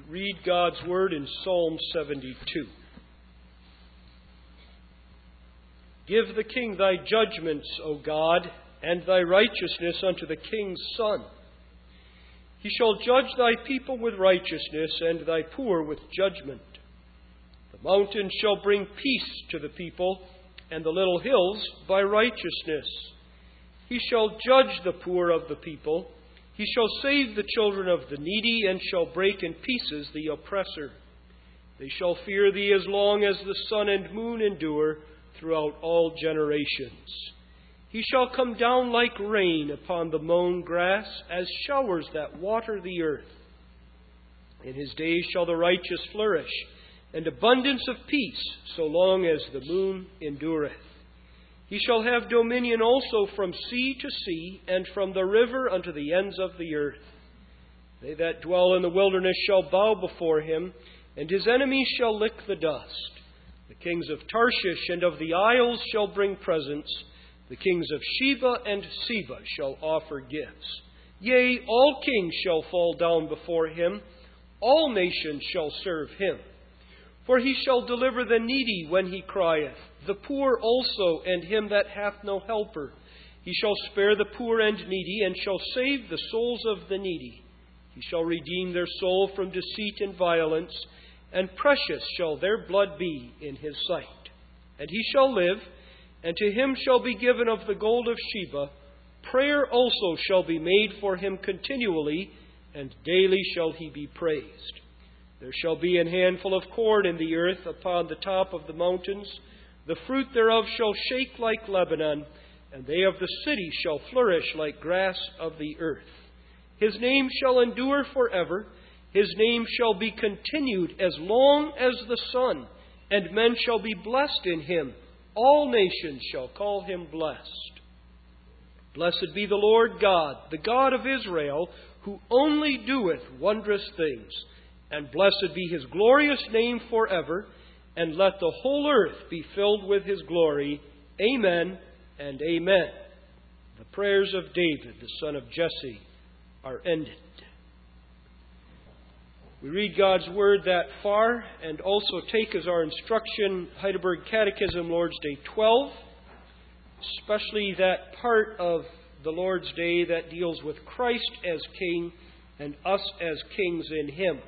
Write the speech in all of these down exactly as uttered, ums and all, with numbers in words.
read God's Word in Psalm seventy-two. Give the king thy judgments, O God, and thy righteousness unto the king's son. He shall judge thy people with righteousness, and thy poor with judgment. The mountains shall bring peace to the people, and the little hills by righteousness. He shall judge the poor of the people. He shall save the children of the needy, and shall break in pieces the oppressor. They shall fear thee as long as the sun and moon endure throughout all generations. He shall come down like rain upon the mown grass, as showers that water the earth. In his days shall the righteous flourish, and abundance of peace, so long as the moon endureth. He shall have dominion also from sea to sea, and from the river unto the ends of the earth. They that dwell in the wilderness shall bow before him, and his enemies shall lick the dust. The kings of Tarshish and of the isles shall bring presents. The kings of Sheba and Seba shall offer gifts. Yea, all kings shall fall down before him. All nations shall serve him. For he shall deliver the needy when he crieth, the poor also, and him that hath no helper. He shall spare the poor and needy, and shall save the souls of the needy. He shall redeem their soul from deceit and violence, and precious shall their blood be in his sight. And he shall live, and to him shall be given of the gold of Sheba. Prayer also shall be made for him continually, and daily shall he be praised. There shall be an handful of corn in the earth upon the top of the mountains. The fruit thereof shall shake like Lebanon, and they of the city shall flourish like grass of the earth. His name shall endure forever. His name shall be continued as long as the sun, and men shall be blessed in him. All nations shall call him blessed. Blessed be the Lord God, the God of Israel, who only doeth wondrous things. And blessed be his glorious name forever, and let the whole earth be filled with his glory. Amen and amen. The prayers of David, the son of Jesse, are ended. We read God's Word that far, and also take as our instruction Heidelberg Catechism, Lord's Day twelve, especially that part of the Lord's Day that deals with Christ as King and us as kings in him.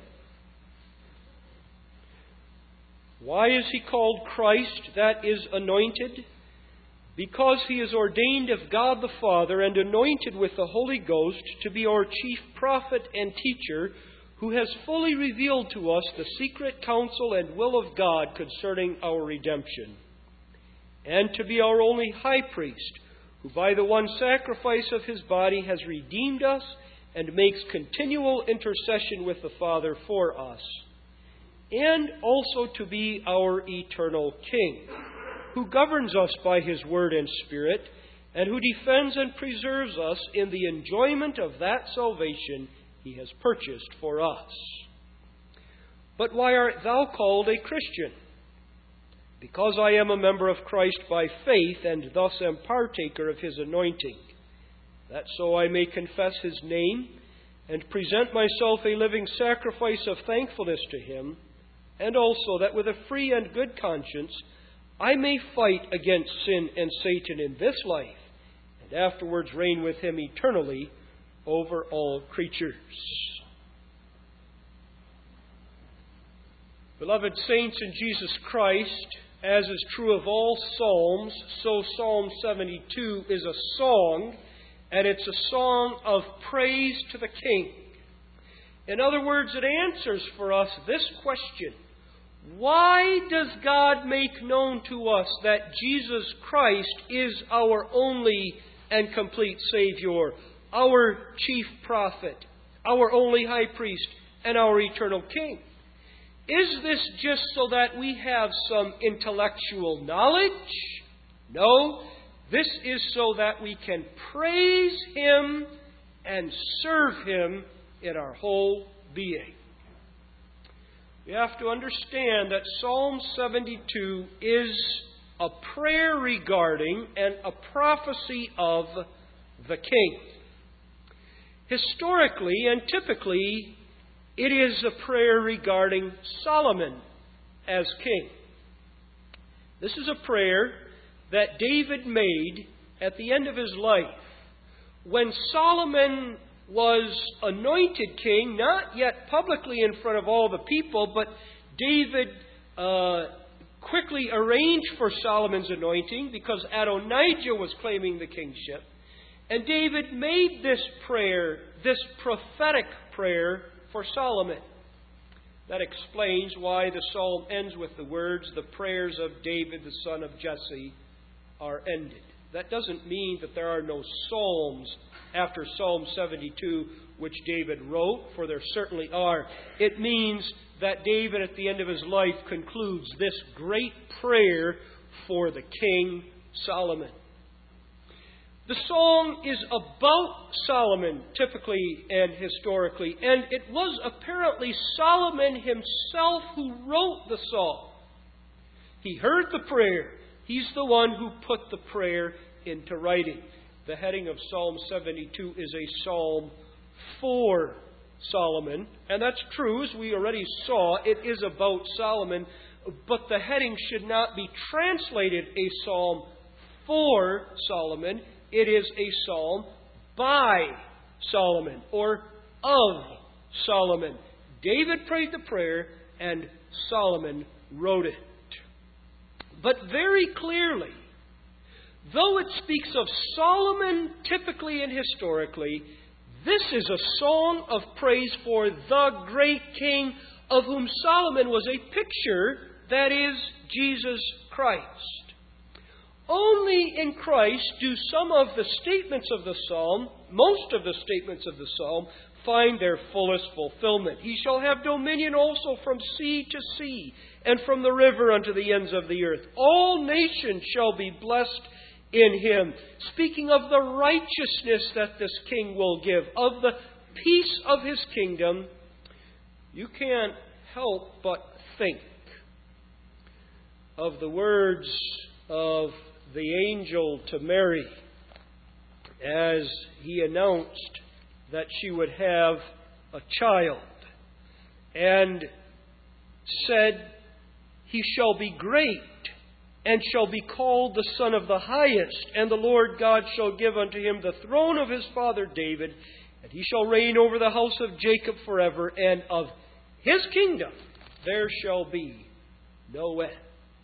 Why is he called Christ, that is anointed? Because he is ordained of God the Father and anointed with the Holy Ghost to be our chief prophet and teacher, who has fully revealed to us the secret counsel and will of God concerning our redemption, and to be our only high priest, who by the one sacrifice of his body has redeemed us and makes continual intercession with the Father for us, and also to be our eternal King, who governs us by his word and Spirit, and who defends and preserves us in the enjoyment of that salvation he has purchased for us. But why art thou called a Christian? Because I am a member of Christ by faith, and thus am partaker of his anointing, that so I may confess his name, and present myself a living sacrifice of thankfulness to him, and also that with a free and good conscience I may fight against sin and Satan in this life, and afterwards reign with him eternally over all creatures. Beloved saints in Jesus Christ, as is true of all psalms, so Psalm seventy-two is a song, and it's a song of praise to the King. In other words, it answers for us this question: why does God make known to us that Jesus Christ is our only and complete Savior, our chief prophet, our only high priest, and our eternal King? Is this just so that we have some intellectual knowledge? No, this is so that we can praise him and serve him in our whole being. We have to understand that Psalm seventy-two is a prayer regarding and a prophecy of the King. Historically and typically, It is a prayer regarding Solomon as king. This is a prayer that David made at the end of his life, when Solomon was anointed king, not yet publicly in front of all the people, but David uh, quickly arranged for Solomon's anointing because Adonijah was claiming the kingship. And David made this prayer, this prophetic prayer for Solomon. That explains why the psalm ends with the words, "The prayers of David, the son of Jesse, are ended." That doesn't mean that there are no psalms after Psalm seventy-two which David wrote, for there certainly are. It means that David at the end of his life concludes this great prayer for the king Solomon. The song is about Solomon, typically and historically, and it was apparently Solomon himself who wrote the song. He heard the prayer. He's the one who put the prayer into writing. The heading of Psalm seventy-two is a psalm for Solomon, and that's true, as we already saw. It is about Solomon, but the heading should not be translated a psalm for Solomon. It is a psalm by Solomon, or of Solomon. David prayed the prayer, and Solomon wrote it. But very clearly, though it speaks of Solomon typically and historically, this is a song of praise for the great king of whom Solomon was a picture, that is, Jesus Christ. Only in Christ do some of the statements of the psalm, most of the statements of the psalm, find their fullest fulfillment. He shall have dominion also from sea to sea, and from the river unto the ends of the earth. All nations shall be blessed in him. Speaking of the righteousness that this king will give, of the peace of his kingdom, you can't help but think of the words of the angel to Mary as he announced that she would have a child, and said, "He shall be great, and shall be called the Son of the Highest, and the Lord God shall give unto him the throne of his father David, and he shall reign over the house of Jacob forever, and of his kingdom there shall be no end."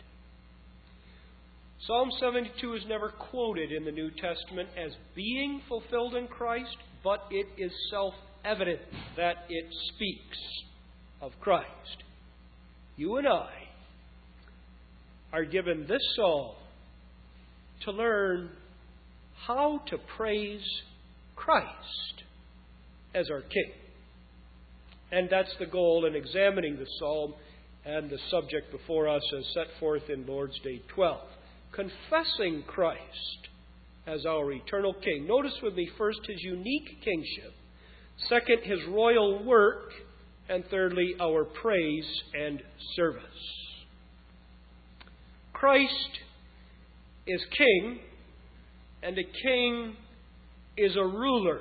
Psalm seventy-two is never quoted in the New Testament as being fulfilled in Christ, but it is self-evident that it speaks of Christ. You and I are given this psalm to learn how to praise Christ as our King. And that's the goal in examining the psalm and the subject before us as set forth in Lord's Day twelve. Confessing Christ as our eternal King. Notice with me first his unique kingship, second his royal work, and thirdly our praise and service. Christ is king, and a king is a ruler.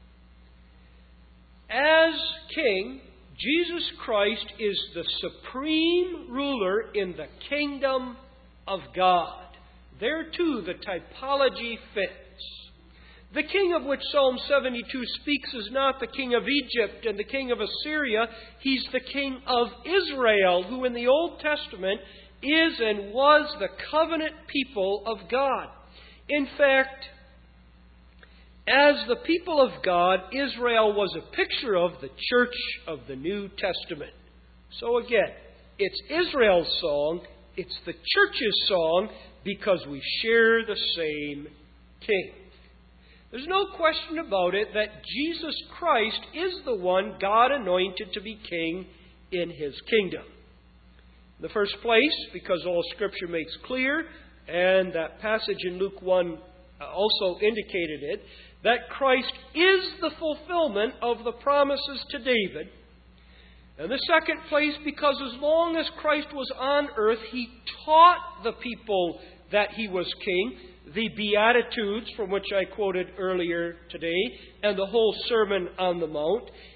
As king, Jesus Christ is the supreme ruler in the kingdom of God. There too the typology fits. The king of which Psalm seventy-two speaks is not the king of Egypt and the king of Assyria. He's the king of Israel, who in the Old Testament is and was the covenant people of God. In fact, as the people of God, Israel was a picture of the church of the New Testament. So again, it's Israel's song, it's the church's song, because we share the same King. There's no question about it that Jesus Christ is the one God anointed to be king in his kingdom. In the first place, because all Scripture makes clear, and that passage in Luke one also indicated it, that Christ is the fulfillment of the promises to David. In the second place, because as long as Christ was on earth, he taught the people that he was king, the Beatitudes, from which I quoted earlier today, and the whole Sermon on the Mount.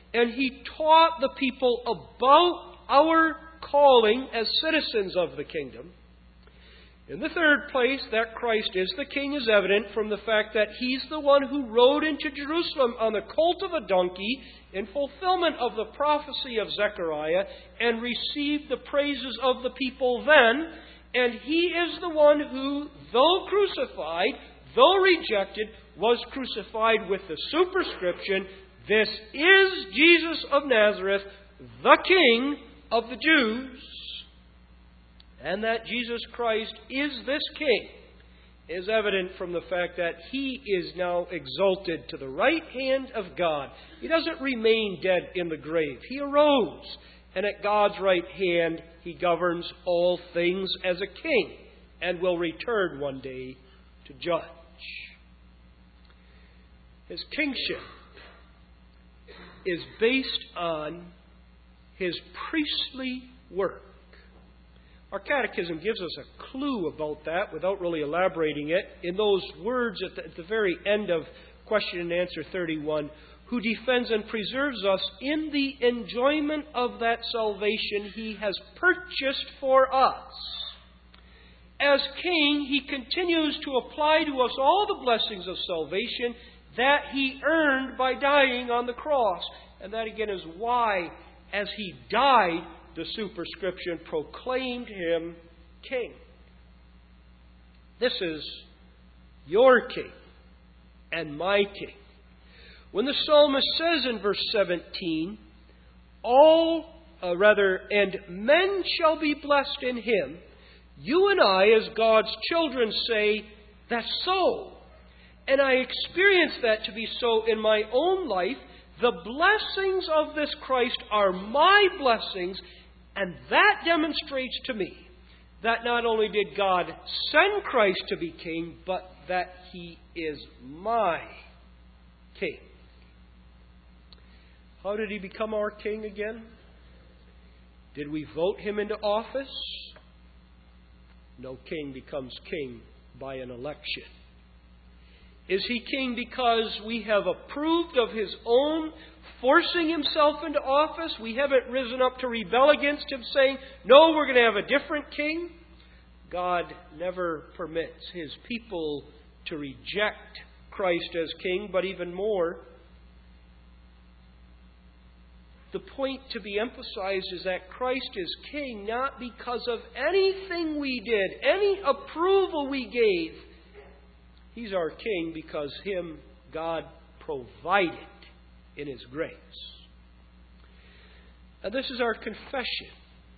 and He taught the people about our calling as citizens of the kingdom. In the third place, that Christ is the King is evident from the fact that He's the one who rode into Jerusalem on the colt of a donkey in fulfillment of the prophecy of Zechariah and received the praises of the people then. And He is the one who, though crucified, though rejected, was crucified with the superscription, "This is Jesus of Nazareth, the King of the Jews." And that Jesus Christ is this King is evident from the fact that He is now exalted to the right hand of God. He doesn't remain dead in the grave. He arose, and at God's right hand He governs all things as a king and will return one day to judge. His kingship is based on His priestly work. Our catechism gives us a clue about that without really elaborating it in those words at the, at the very end of question and answer thirty-one, who defends and preserves us in the enjoyment of that salvation He has purchased for us. As King, He continues to apply to us all the blessings of salvation that He earned by dying on the cross. And that again is why, as He died, the superscription proclaimed Him King. This is your King and my King. When the psalmist says in verse seventeen, all, uh, rather, and men shall be blessed in Him, you and I, as God's children, say, that's so. And I experience that to be so in my own life. The blessings of this Christ are my blessings, and that demonstrates to me that not only did God send Christ to be King, but that He is my King. How did He become our King again? Did we vote Him into office? No king becomes king by an election. Is He King because we have approved of His own forcing Himself into office? We haven't risen up to rebel against Him, saying, no, we're going to have a different king? God never permits His people to reject Christ as King, but even more, the point to be emphasized is that Christ is King not because of anything we did, any approval we gave. He's our King because Him God provided in His grace. And this is our confession.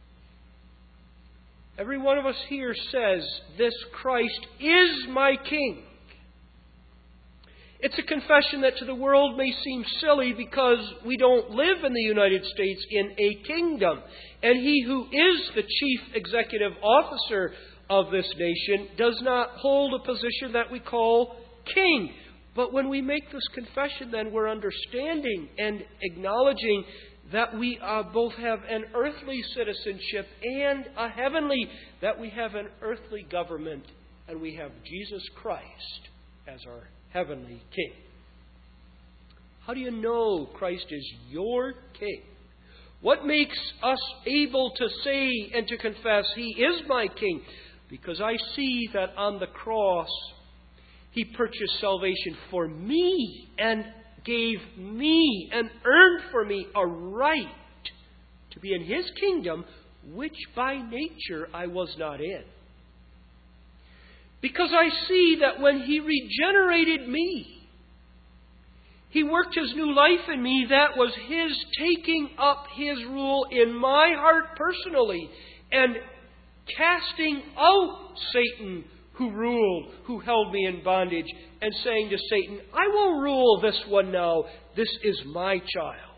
Every one of us here says, this Christ is my King. It's a confession that to the world may seem silly because we don't live in the United States in a kingdom. And He who is the chief executive officer of this nation does not hold a position that we call king. But when we make this confession, then we're understanding and acknowledging that we uh, both have an earthly citizenship and a heavenly, that we have an earthly government and we have Jesus Christ as our heavenly King. How do you know Christ is your King? What makes us able to say and to confess, He is my King? Because I see that on the cross, He purchased salvation for me and gave me and earned for me a right to be in His kingdom, which by nature I was not in. Because I see that when He regenerated me, He worked His new life in me. That was His taking up His rule in my heart personally and casting out Satan who ruled, who held me in bondage, and saying to Satan, I will rule this one now. This is my child.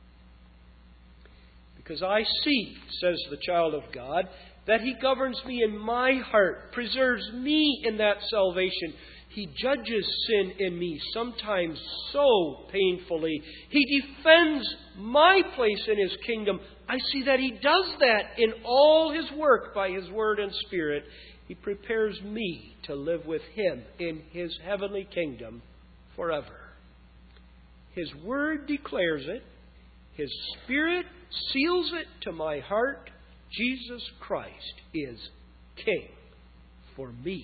Because I see, says the child of God, that He governs me in my heart, preserves me in that salvation. He judges sin in me, sometimes so painfully. He defends my place in His kingdom. I see that He does that in all His work by His Word and Spirit. He prepares me to live with Him in His heavenly kingdom forever. His Word declares it. His Spirit seals it to my heart. Jesus Christ is King for me.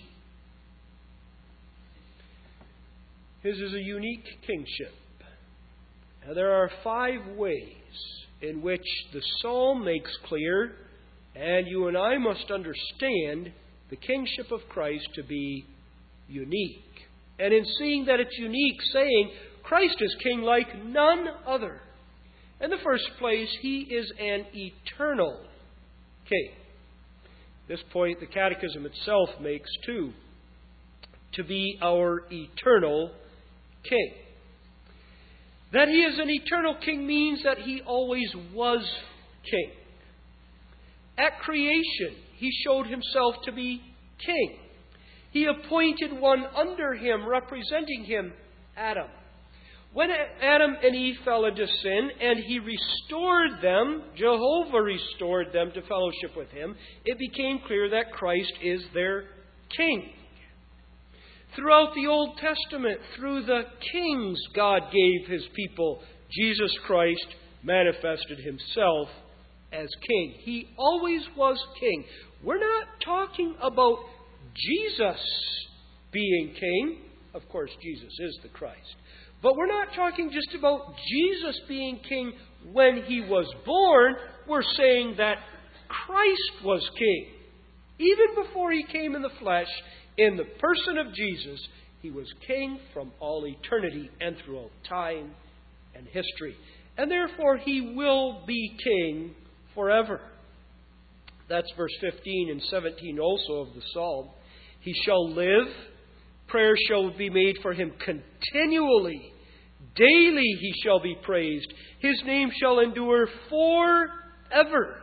His is a unique kingship. Now, there are five ways in which the psalm makes clear, and you and I must understand the kingship of Christ to be unique. And in seeing that it's unique, saying Christ is king like none other. In the first place, He is an eternal king. This point the Catechism itself makes too. To be our eternal king. That He is an eternal king means that He always was king. At creation, He showed Himself to be king. He appointed one under Him, representing Him, Adam. When Adam and Eve fell into sin and He restored them, Jehovah restored them to fellowship with Him, it became clear that Christ is their king. Throughout the Old Testament, through the kings God gave His people, Jesus Christ manifested Himself as king. He always was king. We're not talking about Jesus being king. Of course, Jesus is the Christ. But we're not talking just about Jesus being king when He was born. We're saying that Christ was king. Even before He came in the flesh, in the person of Jesus, He was king from all eternity and throughout time and history. And therefore He will be king forever. That's verse fifteen and seventeen also of the psalm. He shall live. Prayer shall be made for Him continually. Daily He shall be praised. His name shall endure forever.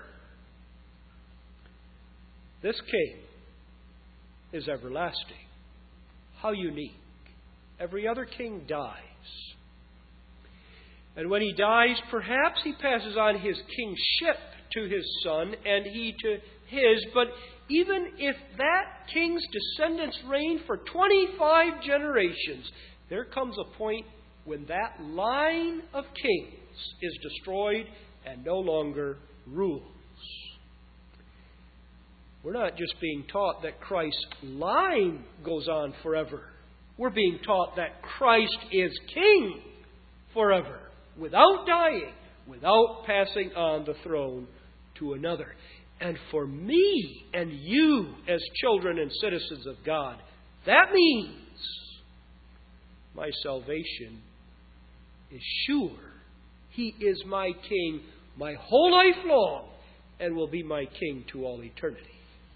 This king is everlasting. How unique. Every other king dies. And when he dies, perhaps he passes on his kingship to his son and he to his. But even if that king's descendants reign for twenty-five generations, there comes a point when that line of kings is destroyed and no longer rules. We're not just being taught that Christ's line goes on forever. We're being taught that Christ is king forever, without dying, without passing on the throne to another. And for me and you as children and citizens of God, that means my salvation is sure. He is my king my whole life long and will be my king to all eternity.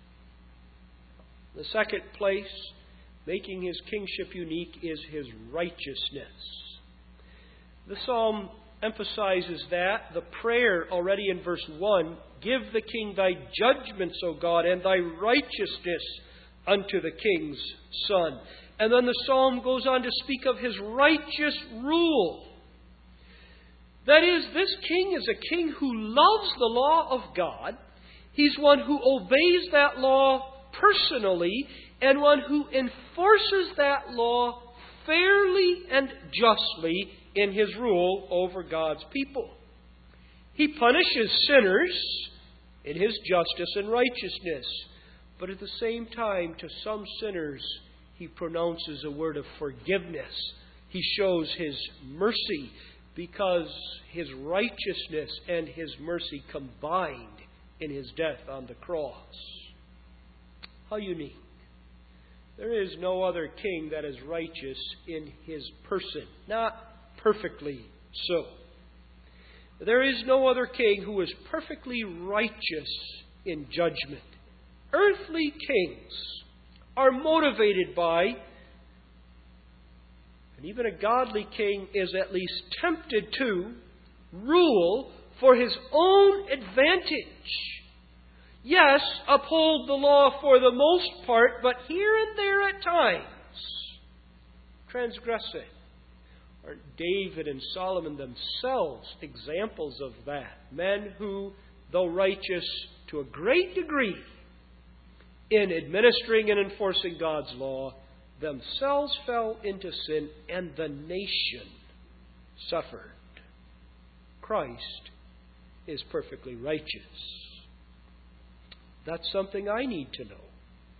The second place, making His kingship unique, is His righteousness. The psalm emphasizes that. The prayer already in verse one, give the king thy judgments, O God, and thy righteousness unto the king's son. And then the psalm goes on to speak of His righteous rule. That is, this king is a king who loves the law of God. He's one who obeys that law personally, and one who enforces that law fairly and justly in His rule over God's people. He punishes sinners in His justice and righteousness, but at the same time, to some sinners, He pronounces a word of forgiveness. He shows His mercy because His righteousness and His mercy combined in His death on the cross. How unique. There is no other king that is righteous in his person. Not perfectly so. There is no other king who is perfectly righteous in judgment. Earthly kings are motivated by, and even a godly king is at least tempted to, rule for his own advantage. Yes, uphold the law for the most part, but here and there at times transgress it. Aren't David and Solomon themselves examples of that? Men who, though righteous to a great degree in administering and enforcing God's law, themselves fell into sin and the nation suffered. Christ is perfectly righteous. That's something I need to know.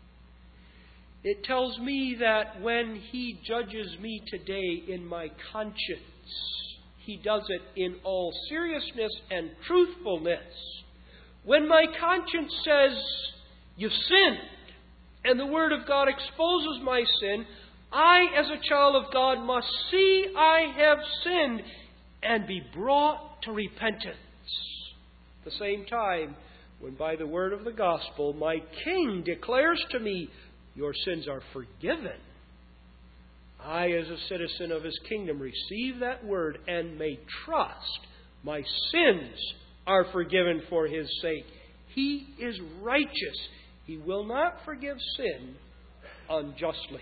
It tells me that when He judges me today in my conscience, He does it in all seriousness and truthfulness. When my conscience says, "You've sinned," and the Word of God exposes my sin, I, as a child of God, must see I have sinned and be brought to repentance. At the same time, when by the word of the gospel my King declares to me, "Your sins are forgiven," I, as a citizen of His kingdom, receive that word and may trust my sins are forgiven for His sake. He is righteous. He will not forgive sin unjustly.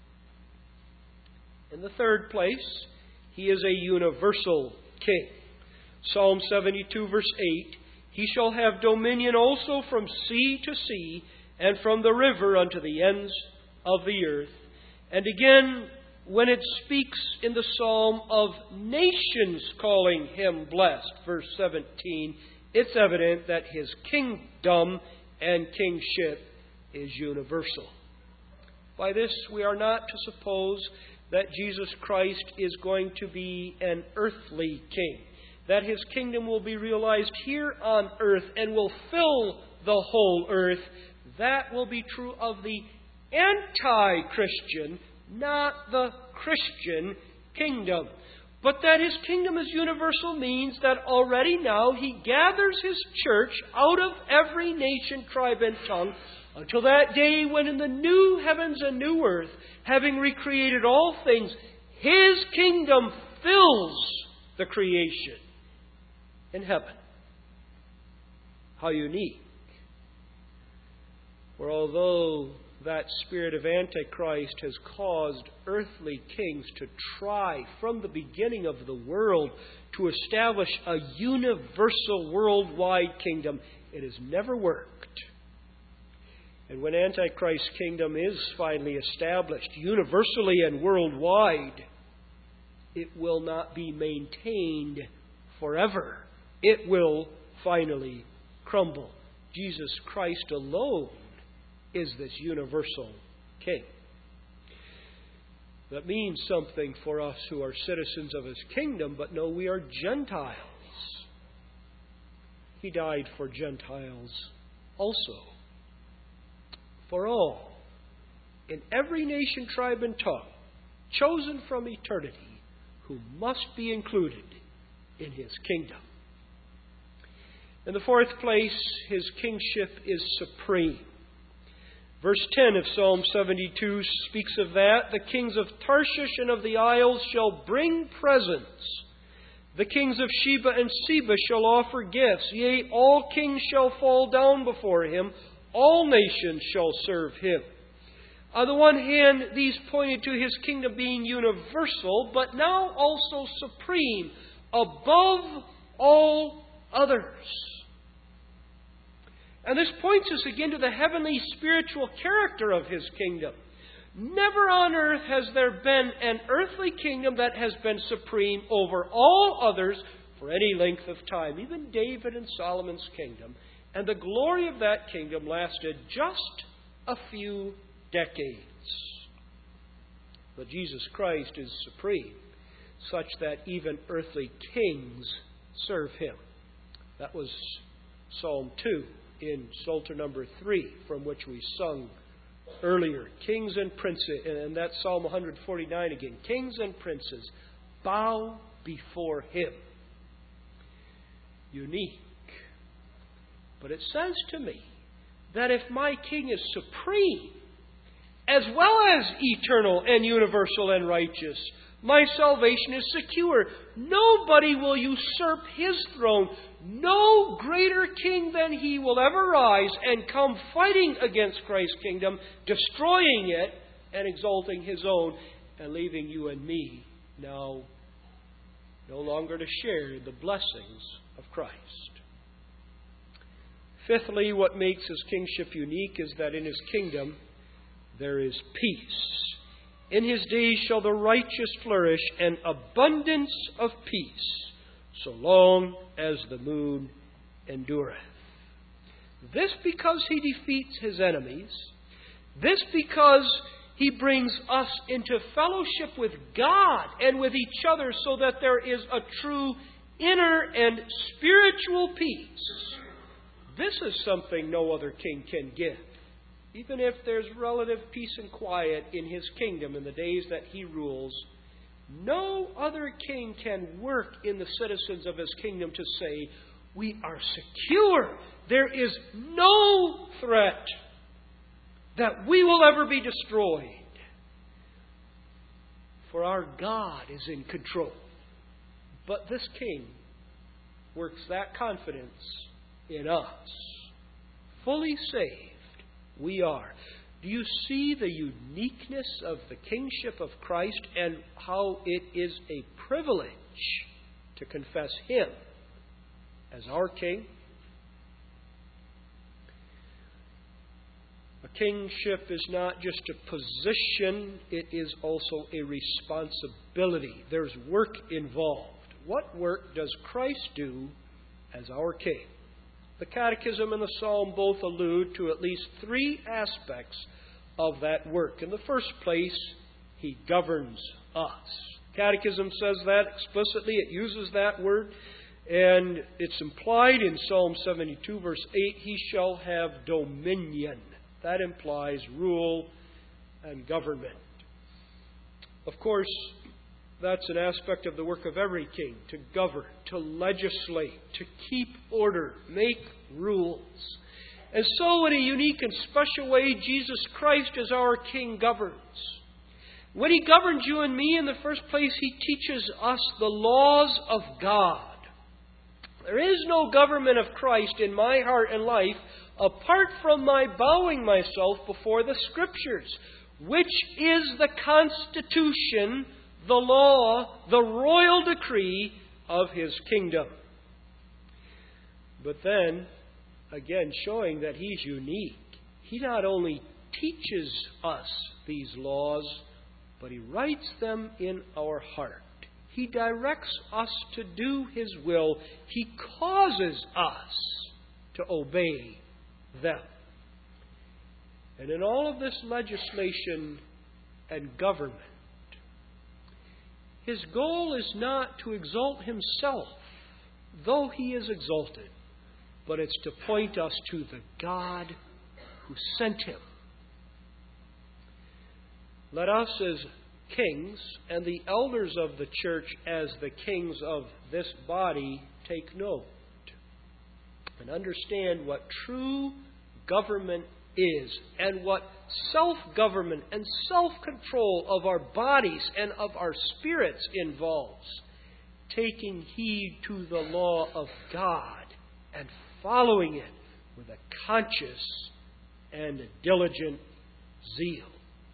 In the third place, He is a universal King. Psalm seventy-two, verse eight, "He shall have dominion also from sea to sea, and from the river unto the ends of the earth." And again, when it speaks in the psalm of nations calling Him blessed, verse seventeen, it's evident that His kingdom and kingship is universal. By this, we are not to suppose that Jesus Christ is going to be an earthly king, that His kingdom will be realized here on earth and will fill the whole earth. That will be true of the anti-Christian, not the Christian kingdom. But that His kingdom is universal means that already now He gathers His church out of every nation, tribe, and tongue until that day when in the new heavens and new earth, having recreated all things, His kingdom fills the creation in heaven. How unique. For although that spirit of Antichrist has caused earthly kings to try from the beginning of the world to establish a universal worldwide kingdom, it has never worked. And when Antichrist's kingdom is finally established universally and worldwide, it will not be maintained forever. It will finally crumble. Jesus Christ alone is this universal King. That means something for us who are citizens of His kingdom, but no, we are Gentiles. He died for Gentiles also. For all, in every nation, tribe, and tongue, chosen from eternity, who must be included in His kingdom. In the fourth place, His kingship is supreme. Verse ten of Psalm seventy-two speaks of that. "The kings of Tarshish and of the isles shall bring presents. The kings of Sheba and Seba shall offer gifts. Yea, all kings shall fall down before Him. All nations shall serve Him." On the one hand, these pointed to His kingdom being universal, but now also supreme, above all others. And this points us again to the heavenly spiritual character of His kingdom. Never on earth has there been an earthly kingdom that has been supreme over all others for any length of time. Even David and Solomon's kingdom. And the glory of that kingdom lasted just a few decades. But Jesus Christ is supreme, such that even earthly kings serve Him. That was Psalm two in Psalter number three, from which we sung earlier. Kings and princes, and that's Psalm one forty-nine again. Kings and princes bow before Him. Unique. But it says to me that if my King is supreme, as well as eternal and universal and righteous, my salvation is secure. Nobody will usurp His throne. No greater king than He will ever rise and come fighting against Christ's kingdom, destroying it and exalting His own, and leaving you and me now no longer to share the blessings of Christ. Fifthly, what makes His kingship unique is that in His kingdom there is peace. In His days shall the righteous flourish, and abundance of peace. so long as the moon endureth. This because he defeats his enemies. This because he brings us into fellowship with God and with each other so that there is a true inner and spiritual peace. This is something no other king can give. Even if there's relative peace and quiet in his kingdom in the days that he rules, no other king can work in the citizens of his kingdom to say, we are secure. There is no threat that we will ever be destroyed. For our God is in control. But this king works that confidence in us. Fully saved we are. Do you see the uniqueness of the kingship of Christ and how it is a privilege to confess Him as our King? A kingship is not just a position, it is also a responsibility. There's work involved. What work does Christ do as our King? The Catechism and the Psalm both allude to at least three aspects of that work. In the first place, He governs us. Catechism says that explicitly. It uses that word. And it's implied in Psalm seventy-two, verse eight, He shall have dominion. That implies rule and government. Of course, that's an aspect of the work of every king, to govern, to legislate, to keep order, make rules. And so, in a unique and special way, Jesus Christ as our King governs. When He governs you and me, in the first place, He teaches us the laws of God. There is no government of Christ in my heart and life apart from my bowing myself before the Scriptures, which is the constitution, the law, the royal decree of His kingdom. But then, again, showing that He's unique, He not only teaches us these laws, but He writes them in our heart. He directs us to do His will. He causes us to obey them. And in all of this legislation and government, His goal is not to exalt Himself, though He is exalted, but it's to point us to the God who sent Him. Let us as kings and the elders of the church as the kings of this body take note and understand what true government is and what self-government and self-control of our bodies and of our spirits involves. Taking heed to the law of God and following it with a conscious and a diligent zeal.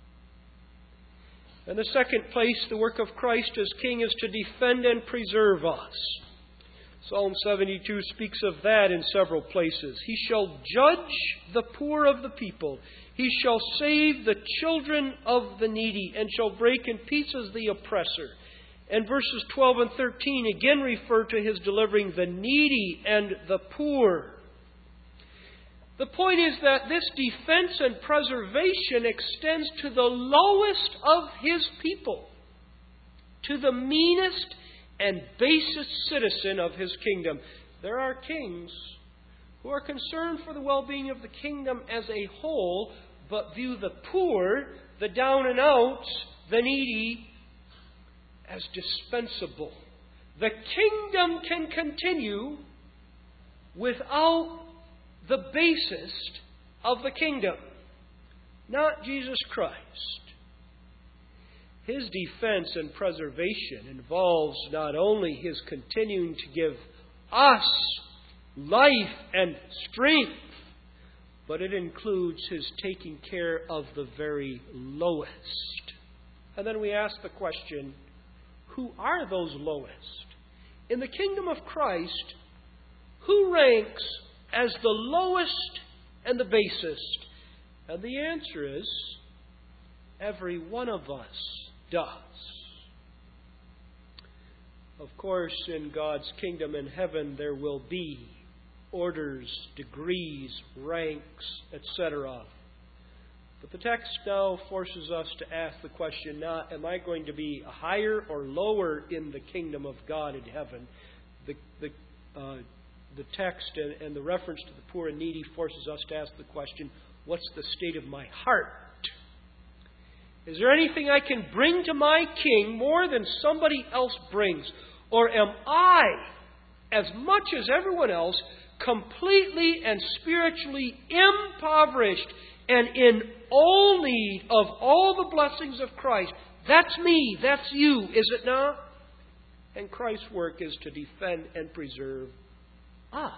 In the second place, the work of Christ as King is to defend and preserve us. Psalm seventy-two speaks of that in several places. He shall judge the poor of the people. He shall save the children of the needy, and shall break in pieces the oppressor. And verses twelve and thirteen again refer to His delivering the needy and the poor. The point is that this defense and preservation extends to the lowest of His people, to the meanest and basest citizen of His kingdom. There are kings who are concerned for the well-being of the kingdom as a whole, but view the poor, the down and outs, the needy, as dispensable. The kingdom can continue without the basest of the kingdom, not Jesus Christ. His defense and preservation involves not only His continuing to give us life and strength, but it includes His taking care of the very lowest. And then we ask the question, who are those lowest? In the kingdom of Christ, who ranks as the lowest and the basest? And the answer is, every one of us does. Of course, in God's kingdom in heaven, there will be orders, degrees, ranks, et cetera. But the text now forces us to ask the question, not am I going to be higher or lower in the kingdom of God in heaven? The, the, uh, the text and, and the reference to the poor and needy forces us to ask the question, what's the state of my heart? Is there anything I can bring to my King more than somebody else brings? Or am I, as much as everyone else, completely and spiritually impoverished and in all need of all the blessings of Christ? That's me. That's you, is it not? And Christ's work is to defend and preserve us.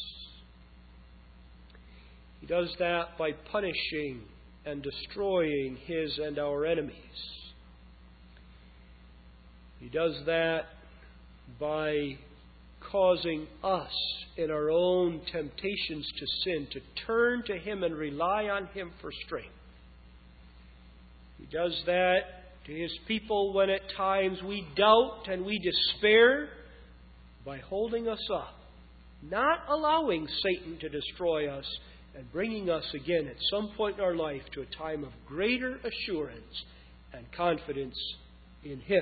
He does that by punishing and destroying his and our enemies. He does that by causing us in our own temptations to sin to turn to Him and rely on Him for strength. He does that to His people when at times we doubt and we despair by holding us up, not allowing Satan to destroy us, and bringing us again at some point in our life to a time of greater assurance and confidence in Him.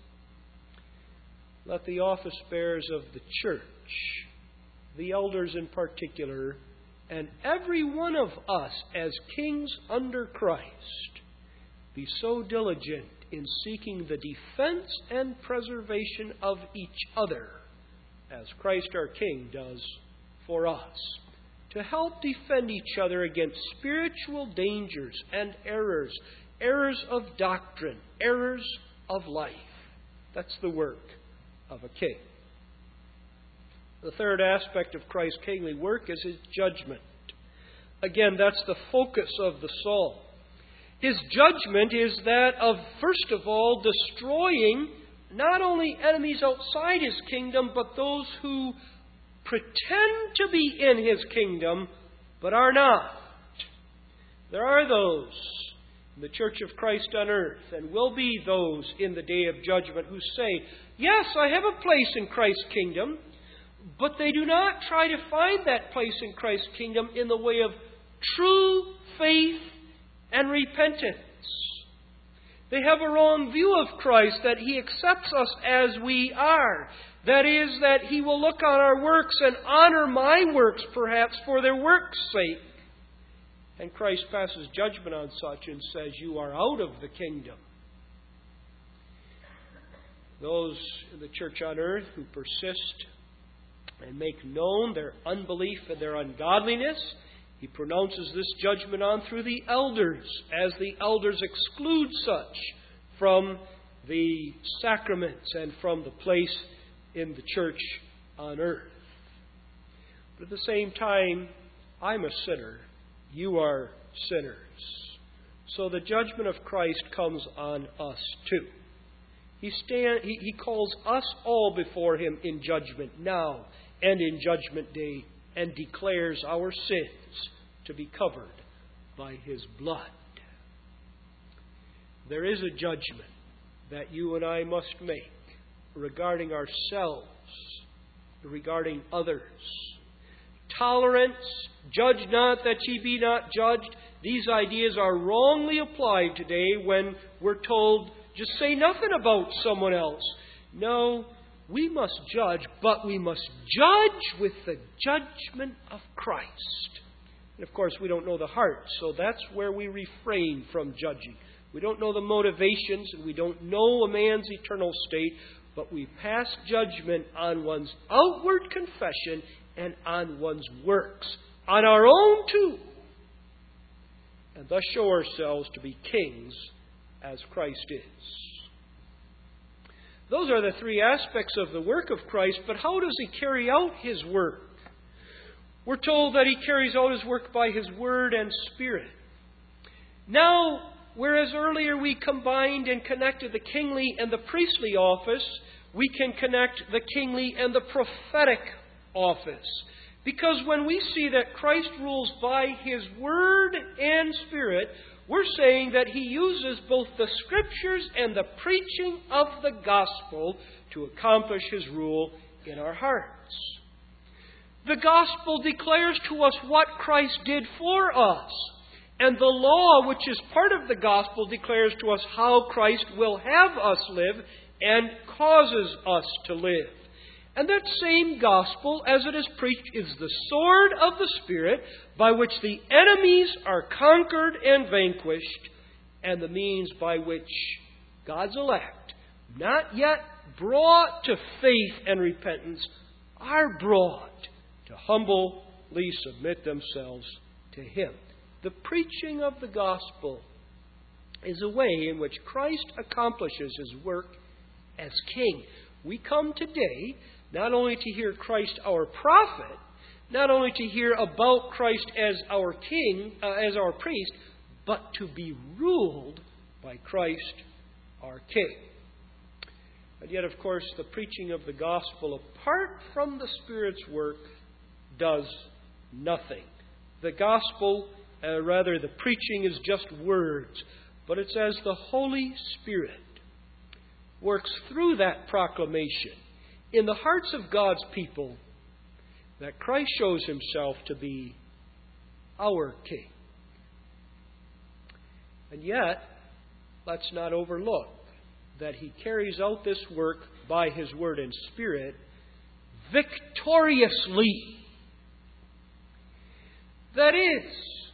Let the office bearers of the church, the elders in particular, and every one of us as kings under Christ, be so diligent in seeking the defense and preservation of each other, as Christ our King does for us, to help defend each other against spiritual dangers and errors, errors of doctrine, errors of life. That's the work of a king. The third aspect of Christ's kingly work is His judgment. Again, that's the focus of the psalm. His judgment is that of, first of all, destroying not only enemies outside His kingdom, but those who pretend to be in His kingdom, but are not. There are those in the Church of Christ on earth, and will be those in the day of judgment, who say, yes, I have a place in Christ's kingdom, but they do not try to find that place in Christ's kingdom in the way of true faith and repentance. They have a wrong view of Christ, that He accepts us as we are. That is, that He will look on our works and honor my works, perhaps, for their works' sake. And Christ passes judgment on such and says, you are out of the kingdom. Those in the church on earth who persist and make known their unbelief and their ungodliness, He pronounces this judgment on through the elders, as the elders exclude such from the sacraments and from the place in the church on earth. But at the same time, I'm a sinner. You are sinners. So the judgment of Christ comes on us too. He, stand, he, he calls us all before Him in judgment now and in judgment day, and declares our sins to be covered by His blood. There is a judgment that you and I must make regarding ourselves, regarding others. Tolerance, judge not that ye be not judged. These ideas are wrongly applied today when we're told, just say nothing about someone else. No, we must judge, but we must judge with the judgment of Christ. And of course, we don't know the heart, so that's where we refrain from judging. We don't know the motivations, and we don't know a man's eternal state, but we pass judgment on one's outward confession and on one's works, on our own too, and thus show ourselves to be kings as Christ is. Those are the three aspects of the work of Christ, but how does He carry out His work? We're told that He carries out His work by His Word and Spirit. Now, whereas earlier we combined and connected the kingly and the priestly office, we can connect the kingly and the prophetic office. Because when we see that Christ rules by His Word and Spirit, we're saying that he uses both the Scriptures and the preaching of the gospel to accomplish his rule in our hearts. The gospel declares to us what Christ did for us. And the law, which is part of the gospel, declares to us how Christ will have us live and causes us to live. And that same gospel, as it is preached, is the sword of the Spirit by which the enemies are conquered and vanquished, and the means by which God's elect, not yet brought to faith and repentance, are brought to humbly submit themselves to Him. The preaching of the gospel is a way in which Christ accomplishes His work as King. We come today not only to hear Christ our prophet, not only to hear about Christ as our King, uh, as our priest, but to be ruled by Christ our King. And yet, of course, the preaching of the gospel, apart from the Spirit's work, does nothing. The gospel, uh, rather, the preaching is just words, but it's as the Holy Spirit works through that proclamation in the hearts of God's people that Christ shows Himself to be our King. And yet, let's not overlook that He carries out this work by His Word and Spirit victoriously. That is,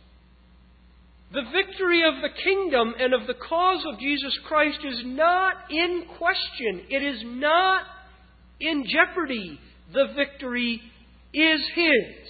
the victory of the kingdom and of the cause of Jesus Christ is not in question. It is not in jeopardy. The victory is His.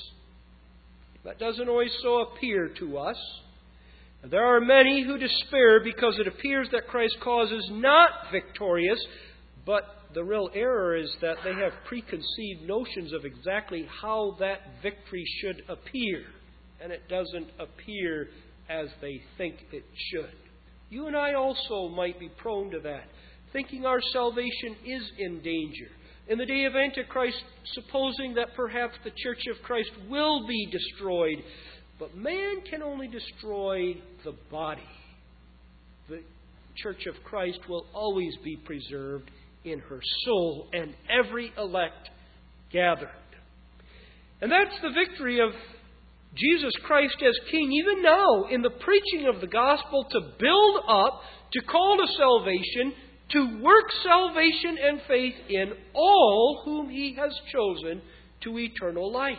That doesn't always so appear to us. There are many who despair because it appears that Christ's cause is not victorious, but the real error is that they have preconceived notions of exactly how that victory should appear, and it doesn't appear as they think it should. You and I also might be prone to that, thinking our salvation is in danger. In the day of Antichrist, supposing that perhaps the Church of Christ will be destroyed. But man can only destroy the body. The Church of Christ will always be preserved in her soul, and every elect gathered. And that's the victory of Jesus Christ as King, even now, in the preaching of the gospel, to build up, to call to salvation, to work salvation and faith in all whom He has chosen to eternal life.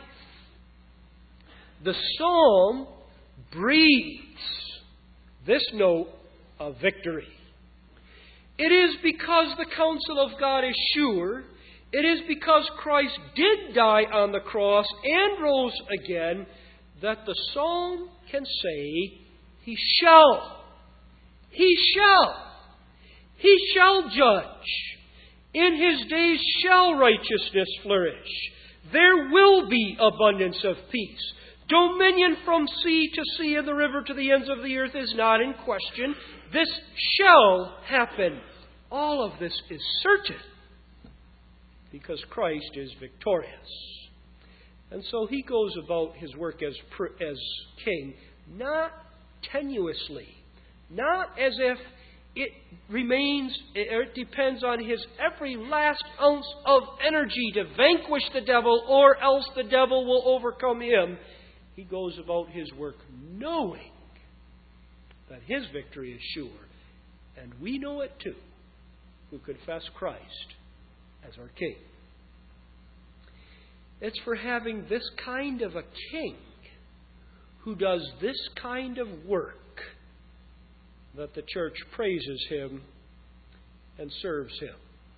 The psalm breathes this note of victory. It is because the counsel of God is sure. It is because Christ did die on the cross and rose again that the psalm can say, He shall. He shall. He shall judge. In His days shall righteousness flourish. There will be abundance of peace. Dominion from sea to sea and the river to the ends of the earth is not in question. This shall happen. All of this is certain because Christ is victorious. And so He goes about His work as, as King, not tenuously, not as if it remains, it depends on His every last ounce of energy to vanquish the devil, or else the devil will overcome Him. He goes about His work knowing that His victory is sure. And we know it too, who confess Christ as our King. It's for having this kind of a King who does this kind of work that the church praises Him and serves Him.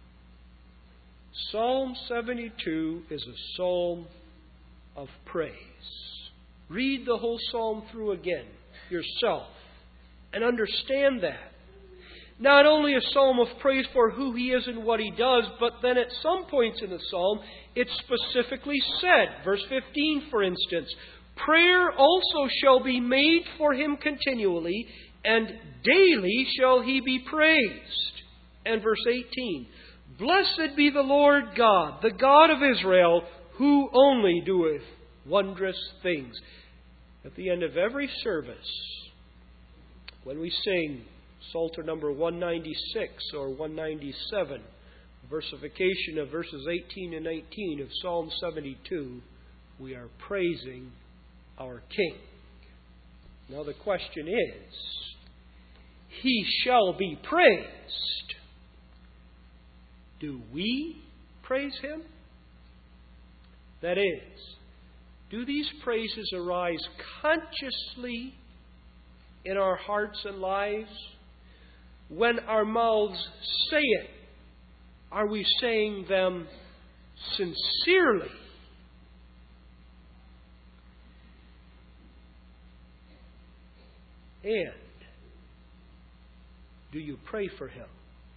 Psalm seventy-two is a psalm of praise. Read the whole psalm through again yourself and understand that. Not only a psalm of praise for who He is and what He does, but then at some points in the psalm, it's specifically said, verse fifteen, for instance, prayer also shall be made for Him continually, and daily shall He be praised. And verse eighteen, blessed be the Lord God, the God of Israel, who only doeth wondrous things. At the end of every service, When we sing Psalter number one ninety-six or one ninety-seven, versification of verses eighteen and nineteen of Psalm seventy-two, we are praising our King. Now the question is, He shall be praised. Do we praise Him? That is, do these praises arise consciously in our hearts and lives? When our mouths say it, are we saying them sincerely? And do you pray for Him?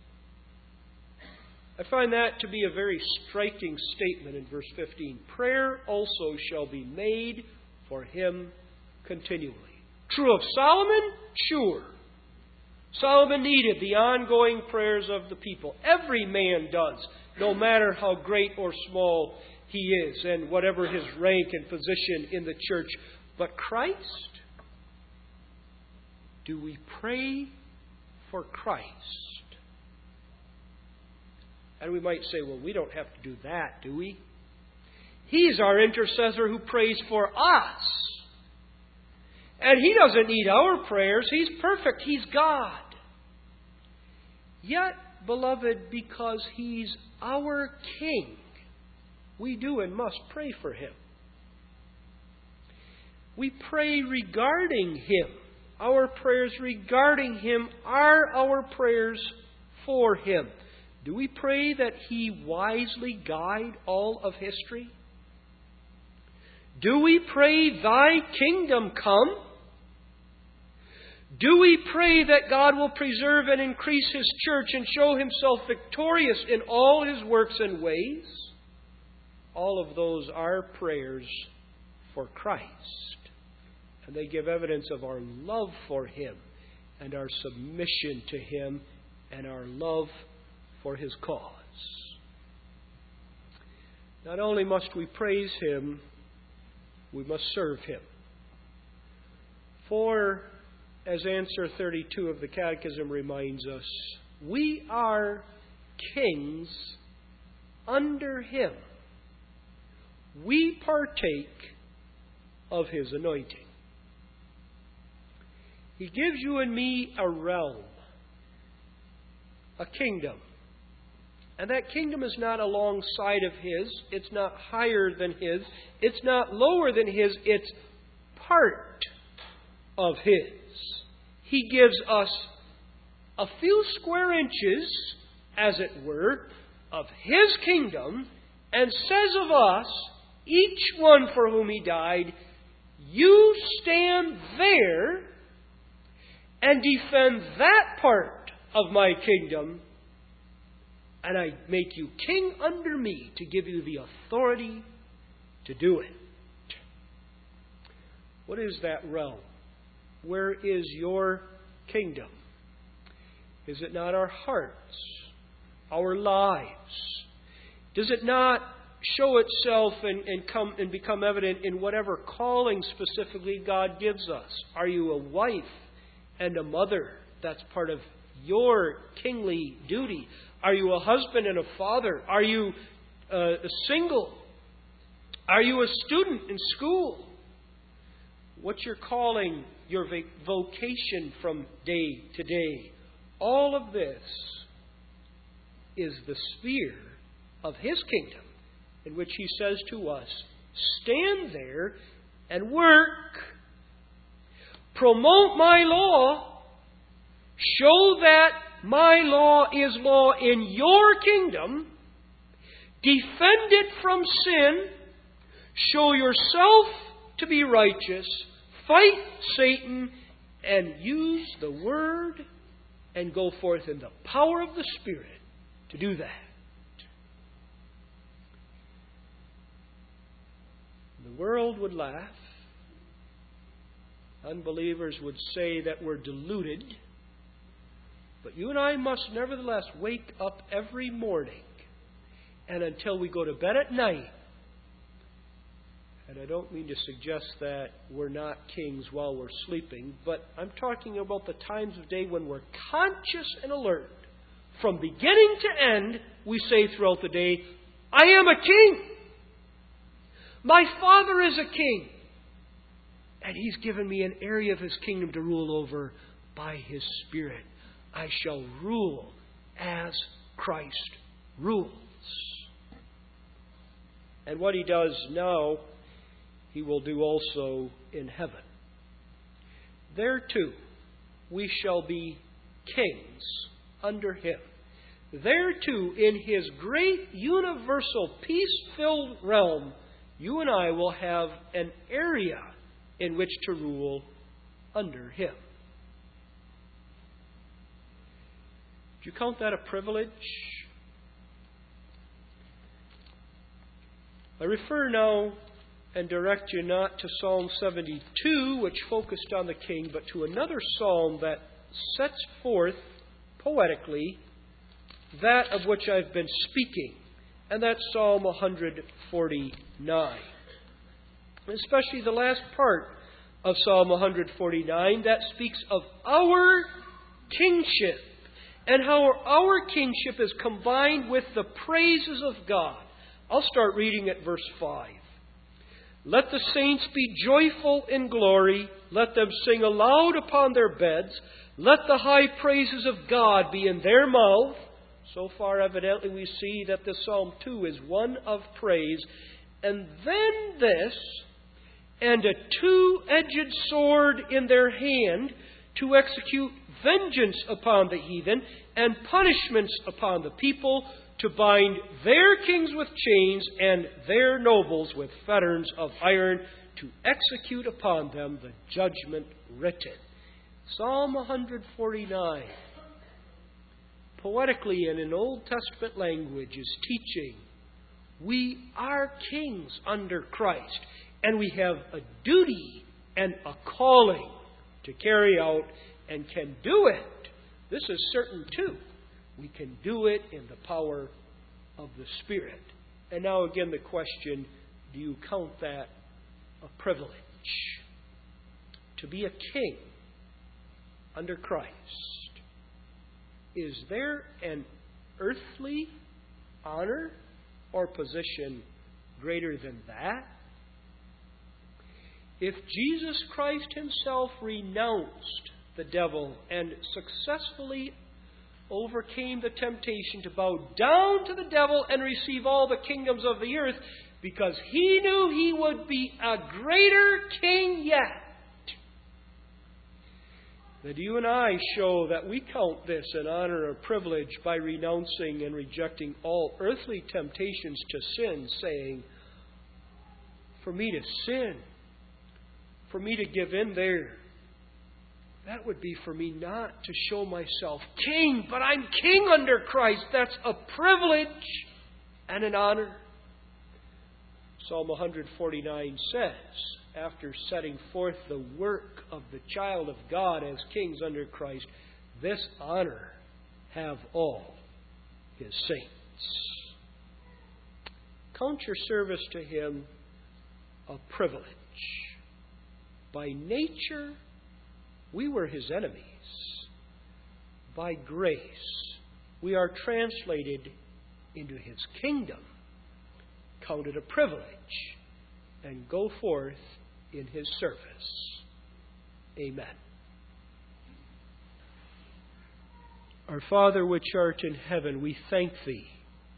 I find that to be a very striking statement in verse fifteen. Prayer also shall be made for Him continually. True of Solomon? Sure. Solomon needed the ongoing prayers of the people. Every man does, no matter how great or small he is and whatever his rank and position in the church. But Christ? Do we pray for Christ? And we might say, well, we don't have to do that, do we? He's our intercessor who prays for us. And He doesn't need our prayers. He's perfect. He's God. Yet, beloved, because He's our King, we do and must pray for Him. We pray regarding Him. Our prayers regarding Him are our prayers for Him. Do we pray that He wisely guide all of history? Do we pray, Thy kingdom come? Do we pray that God will preserve and increase His church and show Himself victorious in all His works and ways? All of those are prayers for Christ. And they give evidence of our love for Him and our submission to Him and our love for His cause. Not only must we praise Him, we must serve Him. For, as answer thirty-two of the Catechism reminds us, we are kings under Him. We partake of His anointing. He gives you and me a realm, a kingdom. And that kingdom is not alongside of His. It's not higher than His. It's not lower than His. It's part of His. He gives us a few square inches, as it were, of His kingdom and says of us, each one for whom He died, you stand there and defend that part of my kingdom, and I make you king under me to give you the authority to do it. What is that realm? Where is your kingdom? Is it not our hearts, our lives? Does it not show itself and, and come and become evident in whatever calling specifically God gives us? Are you a wife and a mother? That's part of your kingly duty. Are you a husband and a father? Are you uh, single? Are you a student in school? What's your calling, your vocation from day to day? All of this is the sphere of His kingdom, in which He says to us, stand there and work. Promote my law. Show that my law is law in your kingdom. Defend it from sin. Show yourself to be righteous. Fight Satan and use the Word and go forth in the power of the Spirit to do that. The world would laugh. Unbelievers would say that we're deluded. But you and I must nevertheless wake up every morning, and until we go to bed at night, And I don't mean to suggest that we're not kings while we're sleeping, but I'm talking about the times of day when we're conscious and alert. From beginning to end, we say throughout the day, I am a king. My Father is a king. And He's given me an area of His kingdom to rule over by His Spirit. I shall rule as Christ rules. And what He does now, He will do also in heaven. There too, we shall be kings under Him. There too, in His great universal peace-filled realm, you and I will have an area in which to rule under Him. Do you count that a privilege? I refer now and direct you not to Psalm seventy-two, which focused on the king, but to another psalm that sets forth poetically that of which I've been speaking, and that's Psalm one forty-nine. Especially the last part of Psalm one forty-nine that speaks of our kingship and how our kingship is combined with the praises of God. I'll start reading at verse five. Let the saints be joyful in glory. Let them sing aloud upon their beds. Let the high praises of God be in their mouth. So far, evidently, we see that this Psalm too is one of praise. And then this, and a two-edged sword in their hand to execute vengeance upon the heathen and punishments upon the people, to bind their kings with chains and their nobles with fetters of iron, to execute upon them the judgment written. Psalm one forty-nine, poetically and in Old Testament language, is teaching we are kings under Christ, and we have a duty and a calling to carry out, and can do it. This is certain too. We can do it in the power of the Spirit. And now again the question, do you count that a privilege? To be a king under Christ. Is there an earthly honor or position greater than that? If Jesus Christ Himself renounced the devil and successfully overcame the temptation to bow down to the devil and receive all the kingdoms of the earth, because He knew He would be a greater king yet, that you and I show that we count this an honor or privilege by renouncing and rejecting all earthly temptations to sin, saying, for me to sin, for me to give in there, that would be for me not to show myself king, but I'm king under Christ. That's a privilege and an honor. Psalm one forty-nine says, after setting forth the work of the child of God as kings under Christ, this honor have all His saints. Count your service to Him a privilege. By nature, we were His enemies. By grace, we are translated into His kingdom. Count it a privilege, and go forth in His service. Amen. Our Father which art in heaven, we thank Thee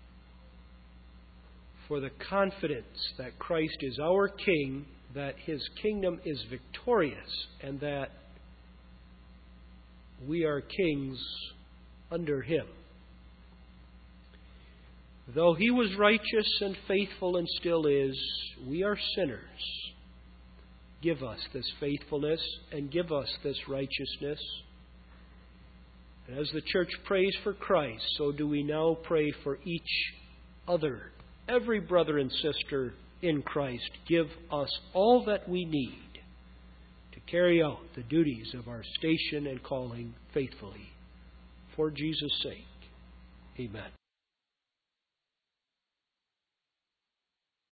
for the confidence that Christ is our King, that His kingdom is victorious, and that we are kings under Him. Though He was righteous and faithful and still is, we are sinners. Give us this faithfulness and give us this righteousness. And as the church prays for Christ, so do we now pray for each other, every brother and sister in Christ. Give us all that we need to carry out the duties of our station and calling faithfully. For Jesus' sake, amen.